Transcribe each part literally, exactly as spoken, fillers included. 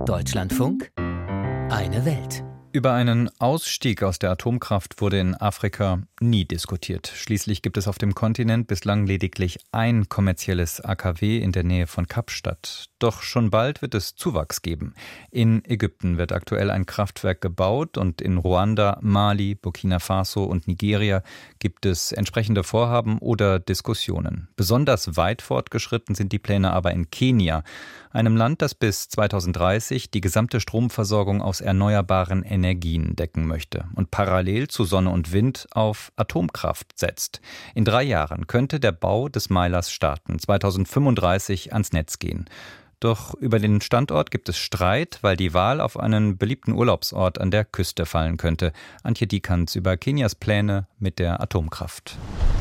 Deutschlandfunk, eine Welt. Über einen Ausstieg aus der Atomkraft wurde in Afrika nie diskutiert. Schließlich gibt es auf dem Kontinent bislang lediglich ein kommerzielles A K W in der Nähe von Kapstadt. Doch schon bald wird es Zuwachs geben. In Ägypten wird aktuell ein Kraftwerk gebaut und in Ruanda, Mali, Burkina Faso und Nigeria gibt es entsprechende Vorhaben oder Diskussionen. Besonders weit fortgeschritten sind die Pläne aber in Kenia, einem Land, das bis zweitausenddreißig die gesamte Stromversorgung aus erneuerbaren Energien decken möchte und parallel zu Sonne und Wind auf Atomkraft setzt. In drei Jahren könnte der Bau des Meilers starten, zweitausendfünfunddreißig ans Netz gehen. Doch über den Standort gibt es Streit, weil die Wahl auf einen beliebten Urlaubsort an der Küste fallen könnte. Antje Diekanz über Kenias Pläne mit der Atomkraft.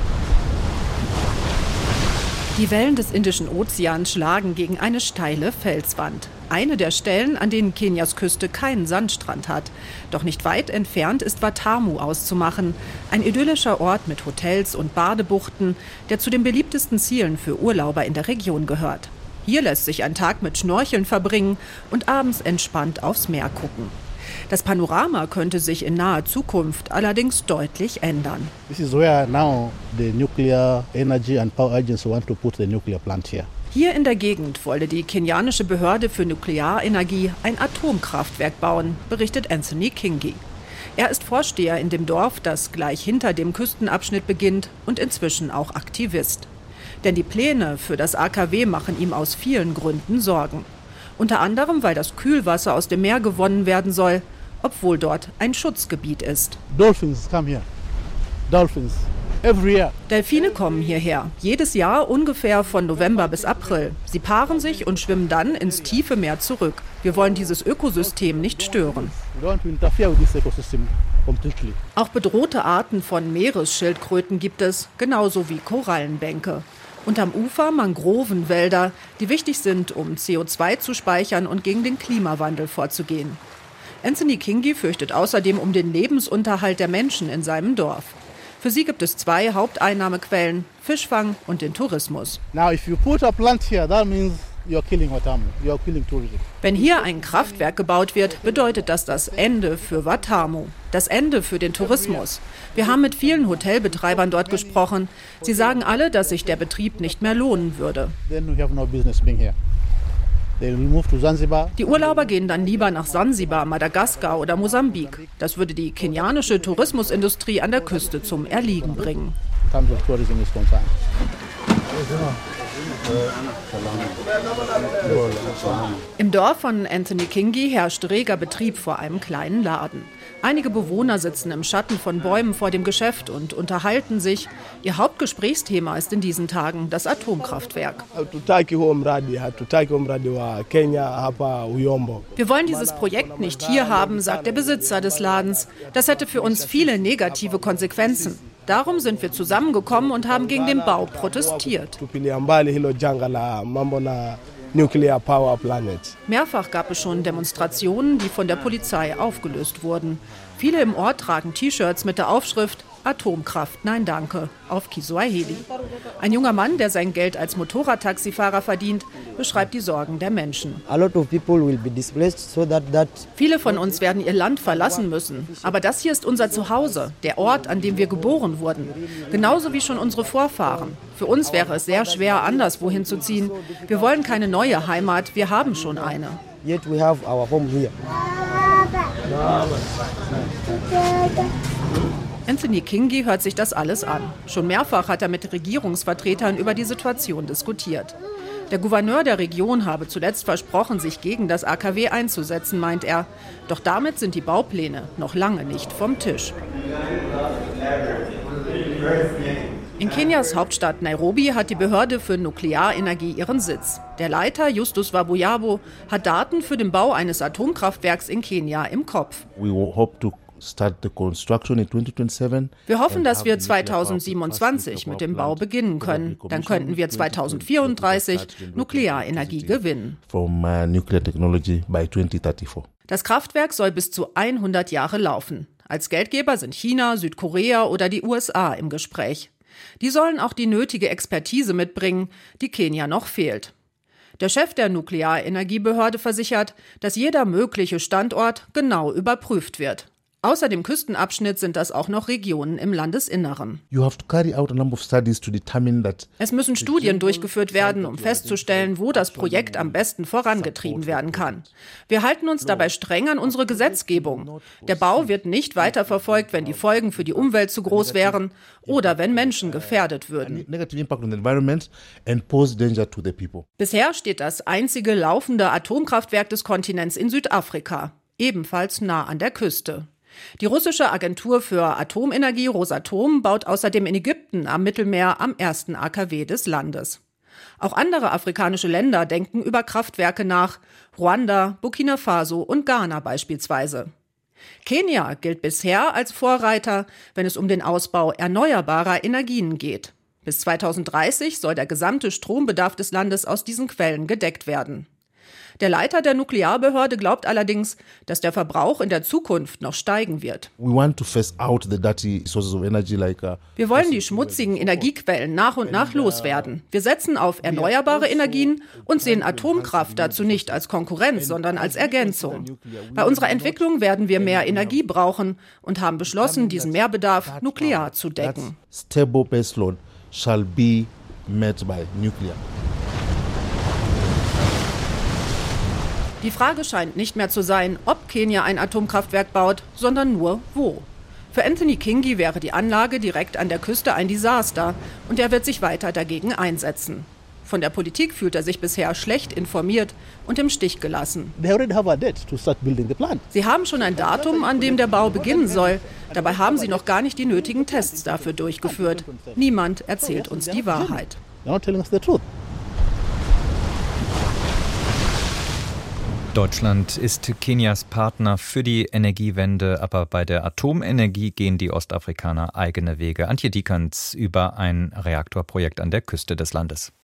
Die Wellen des Indischen Ozeans schlagen gegen eine steile Felswand. Eine der Stellen, an denen Kenias Küste keinen Sandstrand hat. Doch nicht weit entfernt ist Watamu auszumachen. Ein idyllischer Ort mit Hotels und Badebuchten, der zu den beliebtesten Zielen für Urlauber in der Region gehört. Hier lässt sich ein Tag mit Schnorcheln verbringen und abends entspannt aufs Meer gucken. Das Panorama könnte sich in naher Zukunft allerdings deutlich ändern. This is where now the Nuclear Energy and Power Agency want to put the nuclear plant here. Hier in der Gegend wolle die kenianische Behörde für Nuklearenergie ein Atomkraftwerk bauen, berichtet Anthony Kingi. Er ist Vorsteher in dem Dorf, das gleich hinter dem Küstenabschnitt beginnt und inzwischen auch Aktivist. Denn die Pläne für das A K W machen ihm aus vielen Gründen Sorgen. Unter anderem, weil das Kühlwasser aus dem Meer gewonnen werden soll, obwohl dort ein Schutzgebiet ist. Dolphins come here. Dolphins. Every year. Delfine kommen hierher, jedes Jahr ungefähr von November bis April. Sie paaren sich und schwimmen dann ins tiefe Meer zurück. Wir wollen dieses Ökosystem nicht stören. We don't want to interfere with this ecosystem completely. Auch bedrohte Arten von Meeresschildkröten gibt es, genauso wie Korallenbänke. Und am Ufer Mangrovenwälder, die wichtig sind, um C O zwei zu speichern und gegen den Klimawandel vorzugehen. Anthony Kingi fürchtet außerdem um den Lebensunterhalt der Menschen in seinem Dorf. Für sie gibt es zwei Haupteinnahmequellen, Fischfang und den Tourismus. Now if you put a plant here, that means you're killing Watamu, you're killing tourism. Wenn hier ein Kraftwerk gebaut wird, bedeutet das das Ende für Watamu, das Ende für den Tourismus. Wir haben mit vielen Hotelbetreibern dort gesprochen. Sie sagen alle, dass sich der Betrieb nicht mehr lohnen würde. Then we have no business being here. They will move to Zanzibar. Die Urlauber gehen dann lieber nach Sansibar, Madagaskar oder Mosambik. Das würde die kenianische Tourismusindustrie an der Küste zum Erliegen bringen. In terms of tourism is concerned. Im Dorf von Anthony Kingi herrscht reger Betrieb vor einem kleinen Laden. Einige Bewohner sitzen im Schatten von Bäumen vor dem Geschäft und unterhalten sich. Ihr Hauptgesprächsthema ist in diesen Tagen das Atomkraftwerk. Wir wollen dieses Projekt nicht hier haben, sagt der Besitzer des Ladens. Das hätte für uns viele negative Konsequenzen. Darum sind wir zusammengekommen und haben gegen den Bau protestiert. Nuclear Power Planet. Mehrfach gab es schon Demonstrationen, die von der Polizei aufgelöst wurden. Viele im Ort tragen T-Shirts mit der Aufschrift Atomkraft, nein danke, auf Kiswahili. Ein junger Mann, der sein Geld als Motorradtaxifahrer verdient, beschreibt die Sorgen der Menschen. Viele von uns werden ihr Land verlassen müssen. Aber das hier ist unser Zuhause, der Ort, an dem wir geboren wurden. Genauso wie schon unsere Vorfahren. Für uns wäre es sehr schwer, anderswohin zu ziehen. Wir wollen keine neue Heimat, wir haben schon eine. Yet we have our home here. Anthony Kingi hört sich das alles an. Schon mehrfach hat er mit Regierungsvertretern über die Situation diskutiert. Der Gouverneur der Region habe zuletzt versprochen, sich gegen das A K W einzusetzen, meint er. Doch damit sind die Baupläne noch lange nicht vom Tisch. In Kenias Hauptstadt Nairobi hat die Behörde für Nuklearenergie ihren Sitz. Der Leiter Justus Wabuyabo hat Daten für den Bau eines Atomkraftwerks in Kenia im Kopf. We hope to Wir hoffen, dass wir zweitausendsiebenundzwanzig mit dem Bau beginnen können. Dann könnten wir zweitausendvierunddreißig Nuklearenergie gewinnen. Das Kraftwerk soll bis zu hundert Jahre laufen. Als Geldgeber sind China, Südkorea oder die U S A im Gespräch. Die sollen auch die nötige Expertise mitbringen, die Kenia noch fehlt. Der Chef der Nuklearenergiebehörde versichert, dass jeder mögliche Standort genau überprüft wird. Außer dem Küstenabschnitt sind das auch noch Regionen im Landesinneren. Es müssen Studien durchgeführt werden, um festzustellen, wo das Projekt am besten vorangetrieben werden kann. Wir halten uns dabei streng an unsere Gesetzgebung. Der Bau wird nicht weiterverfolgt, wenn die Folgen für die Umwelt zu groß wären oder wenn Menschen gefährdet würden. Bisher steht das einzige laufende Atomkraftwerk des Kontinents in Südafrika, ebenfalls nah an der Küste. Die russische Agentur für Atomenergie Rosatom baut außerdem in Ägypten am Mittelmeer am ersten A K W des Landes. Auch andere afrikanische Länder denken über Kraftwerke nach, Ruanda, Burkina Faso und Ghana beispielsweise. Kenia gilt bisher als Vorreiter, wenn es um den Ausbau erneuerbarer Energien geht. Bis zweitausenddreißig soll der gesamte Strombedarf des Landes aus diesen Quellen gedeckt werden. Der Leiter der Nuklearbehörde glaubt allerdings, dass der Verbrauch in der Zukunft noch steigen wird. Wir wollen die schmutzigen Energiequellen nach und nach loswerden. Wir setzen auf erneuerbare Energien und sehen Atomkraft dazu nicht als Konkurrenz, sondern als Ergänzung. Bei unserer Entwicklung werden wir mehr Energie brauchen und haben beschlossen, diesen Mehrbedarf nuklear zu decken. Die Frage scheint nicht mehr zu sein, ob Kenia ein Atomkraftwerk baut, sondern nur wo. Für Anthony Kingi wäre die Anlage direkt an der Küste ein Desaster und er wird sich weiter dagegen einsetzen. Von der Politik fühlt er sich bisher schlecht informiert und im Stich gelassen. Sie haben schon ein Datum, an dem der Bau beginnen soll. Dabei haben sie noch gar nicht die nötigen Tests dafür durchgeführt. Niemand erzählt uns die Wahrheit. Deutschland ist Kenias Partner für die Energiewende, aber bei der Atomenergie gehen die Ostafrikaner eigene Wege. Antje Diekerns über ein Reaktorprojekt an der Küste des Landes.